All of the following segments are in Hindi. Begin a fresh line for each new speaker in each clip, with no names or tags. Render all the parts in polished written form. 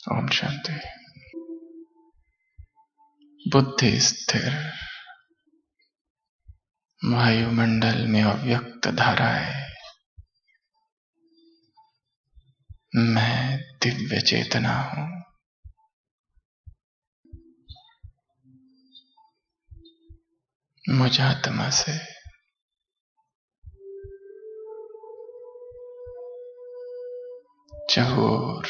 ओम शांति। बुद्धि स्थिर, वायुमंडल में अव्यक्त धाराएं। मैं दिव्य चेतना हूं। मुझ आत्मा से चहुर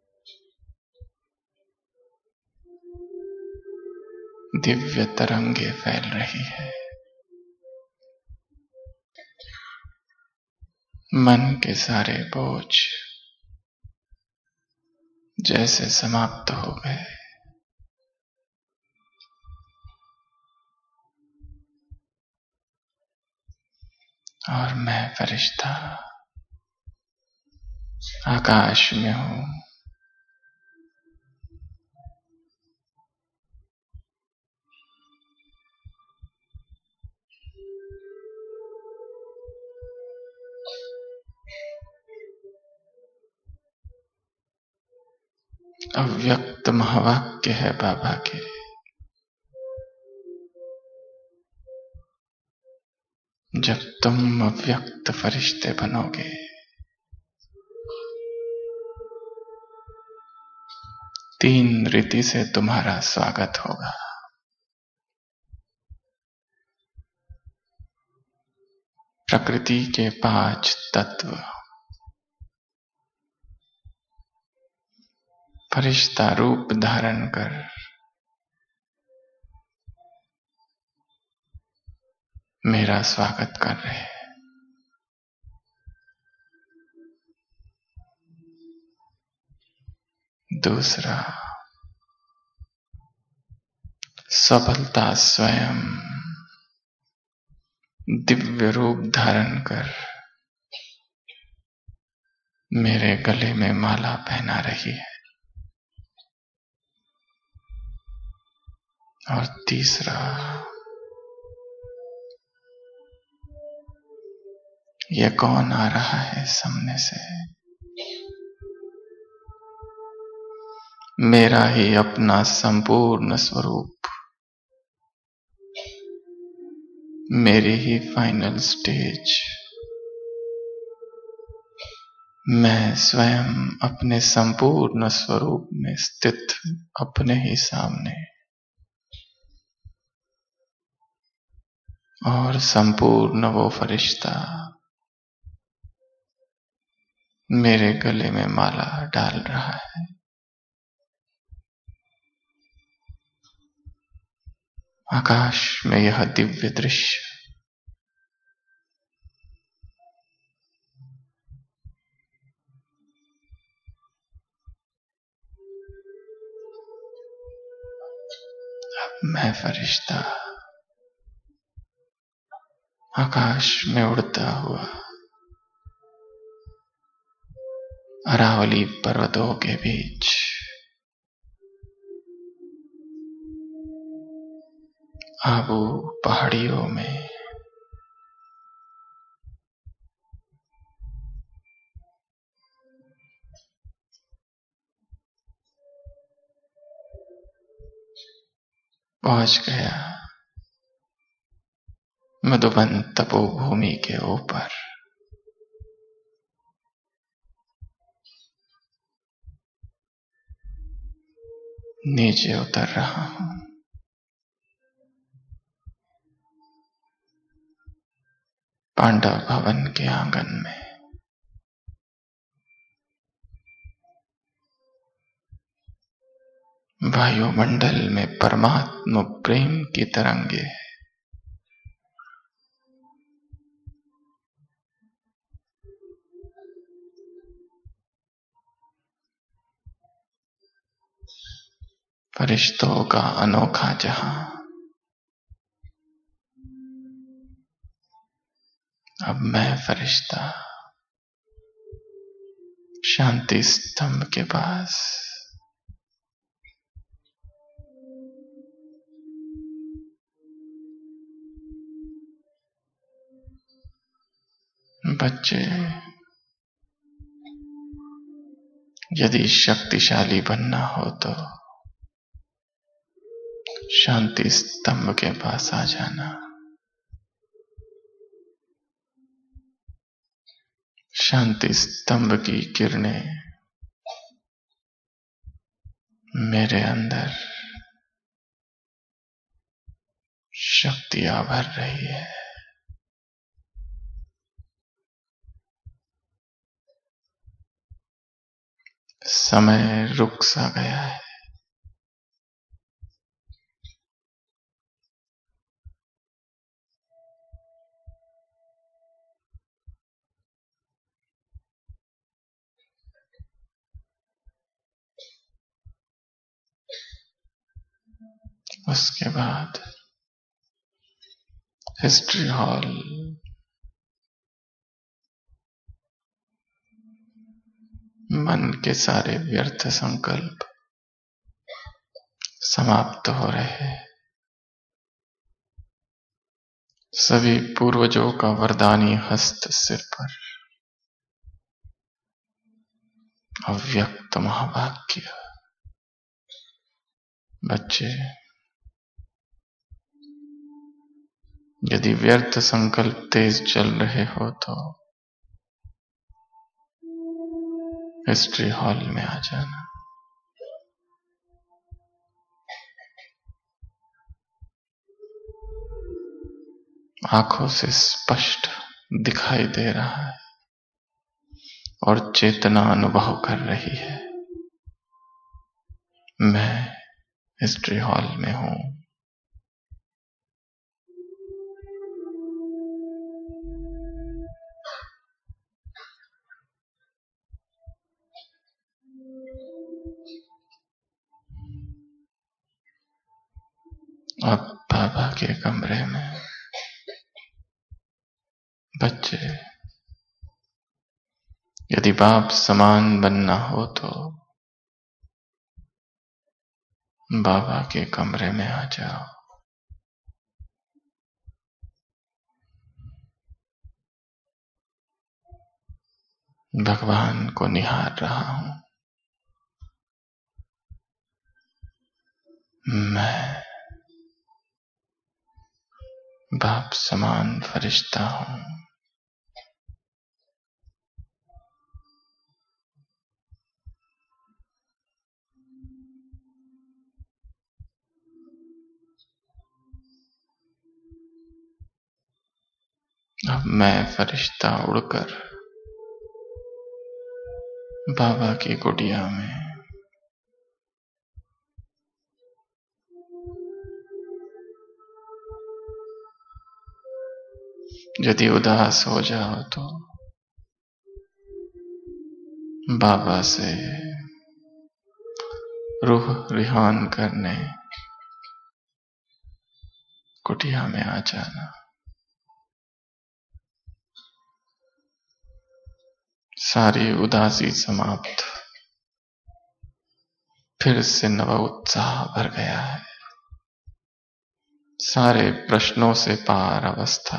दिव्य तरंगे फैल रही है। मन के सारे बोझ जैसे समाप्त हो गए। और मैं फरिश्ता आकाश में हूं। अव्यक्त महावाक्य है बाबा के। जब तुम अव्यक्त फरिश्ते बनोगे, तीन रीति से तुम्हारा स्वागत होगा। प्रकृति के 5 तत्व फरिश्ता रूप धारण कर मेरा स्वागत कर रहे हैं। दूसरा, सफलता स्वयं दिव्य रूप धारण कर मेरे गले में माला पहना रही है। और तीसरा, ये कौन आ रहा है सामने से? मेरा ही अपना संपूर्ण स्वरूप, मेरी ही फाइनल स्टेज। मैं स्वयं अपने संपूर्ण स्वरूप में स्थित अपने ही सामने, और संपूर्ण वो फरिश्ता मेरे गले में माला डाल रहा है। आकाश में यह दिव्य दृश्य मैं फरिश्ता आकाश में उड़ता हुआ अरावली पर्वतों के बीच आबू पहाड़ियों में पहुंच गया। मधुबन तपोभूमि के ऊपर नीचे उतर रहा हूं। पांडव भवन के आंगन में वायुमंडल में परमात्मा प्रेम की तरंगे फरिश्तों का अनोखा जहां। अब मैं फरिश्ता शांति स्तंभ के पास बच्चे यदि शक्तिशाली बनना हो तो शांति स्तंभ के पास आ जाना। शांति स्तंभ की किरणें मेरे अंदर शक्तियां भर रही है। समय रुक सा गया है। उसके बाद हिस्ट्री हॉल मन के सारे व्यर्थ संकल्प समाप्त हो रहे हैं। सभी पूर्वजों का वरदानी हस्त सिर पर। अव्यक्त महाभाग्य। बच्चे, यदि व्यर्थ संकल्प तेज चल रहे हो तो हिस्ट्री हॉल में आ जाना। आंखों से स्पष्ट दिखाई दे रहा है और चेतना अनुभव कर रही है, मैं हिस्ट्री हॉल में हूं। अब बाबा के कमरे में बच्चे, यदि बाप समान बनना हो तो बाबा के कमरे में आ जाओ। भगवान को निहार रहा हूं। मैं बाप समान फरिश्ता हूं। अब मैं फरिश्ता उड़कर बाबा की कुटिया में यदि उदास हो जाओ तो बाबा से रूह रिहान करने कुटिया में आ जाना। सारी उदासी समाप्त, फिर से नव उत्साह भर गया है। सारे प्रश्नों से पार अवस्था,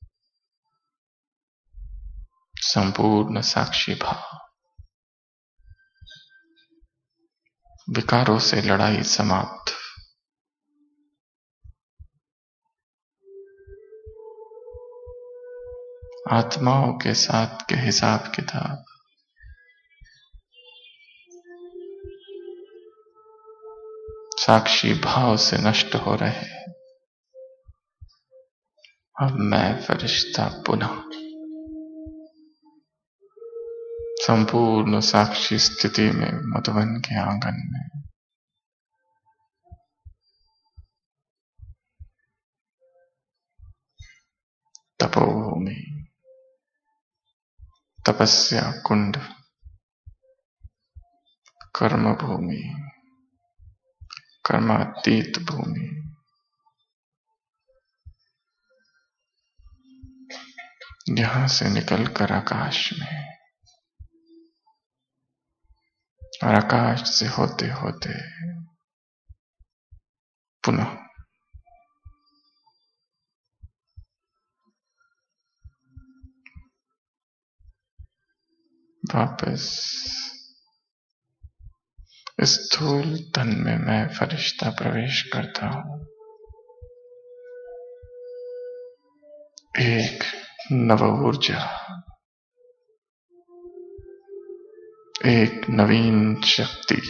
संपूर्ण साक्षी भाव, विकारों से लड़ाई समाप्त। आत्माओं के साथ के हिसाब किताब साक्षी भाव से नष्ट हो रहे हैं। अब मैं फरिश्ता पुनः संपूर्ण साक्षी स्थिति में मधुबन के आंगन में तपोभूमि, तपस्या कुंड, कर्म भूमि, कर्मातीत भूमि, यहां से निकलकर आकाश में और आकाश से होते होते पुनः वापस स्थूल तन में मैं फरिश्ता प्रवेश करता हूं। एक नव ऊर्जा, एक नवीन शक्ति,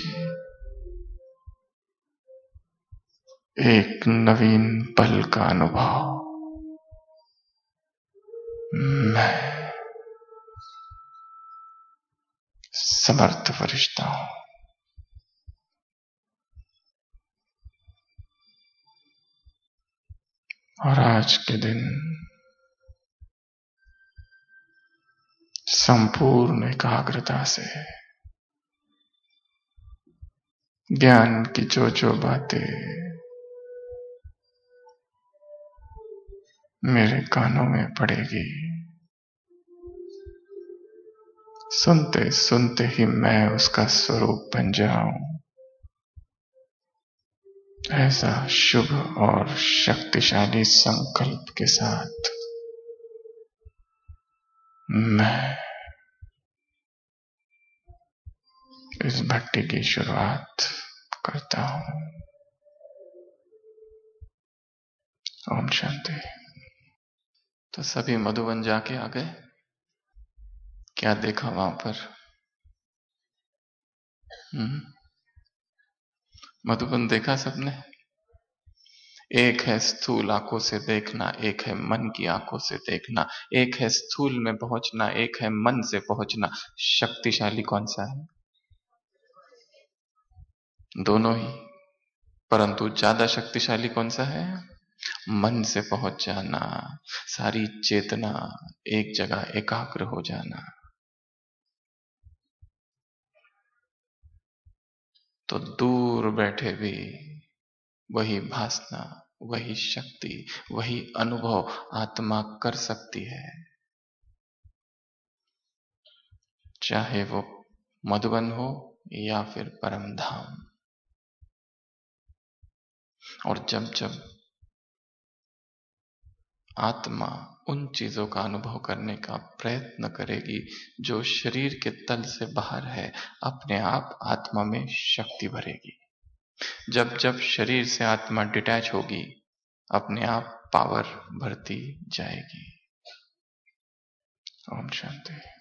एक नवीन पल का अनुभव मैं समर्थ फरिश्ता हूं। और आज के दिन संपूर्ण एकाग्रता से ज्ञान की जो बातें मेरे कानों में पड़ेगी, सुनते सुनते ही मैं उसका स्वरूप बन जाऊं, ऐसा शुभ और शक्तिशाली संकल्प के साथ मैं इस भट्टी की शुरुआत करता हूं। ओम शांति। तो सभी मधुबन जाके आ गए। क्या देखा वहां पर? मधुबन देखा सबने? एक है स्थूल आंखों से देखना, एक है मन की आंखों से देखना, एक है स्थूल में पहुंचना, एक है मन से पहुंचना। शक्तिशाली कौन सा है? दोनों ही, परंतु ज्यादा शक्तिशाली कौन सा है? मन से पहुंच जाना, सारी चेतना एक जगह एकाग्र हो जाना। तो दूर बैठे भी वही भासना, वही शक्ति, वही अनुभव आत्मा कर सकती है, चाहे वो मधुबन हो या फिर परम धाम। और जब जब आत्मा उन चीजों का अनुभव करने का प्रयत्न करेगी जो शरीर के तल से बाहर है, अपने आप आत्मा में शक्ति भरेगी। जब जब शरीर से आत्मा डिटैच होगी, अपने आप पावर बढ़ती जाएगी। ओम शांति।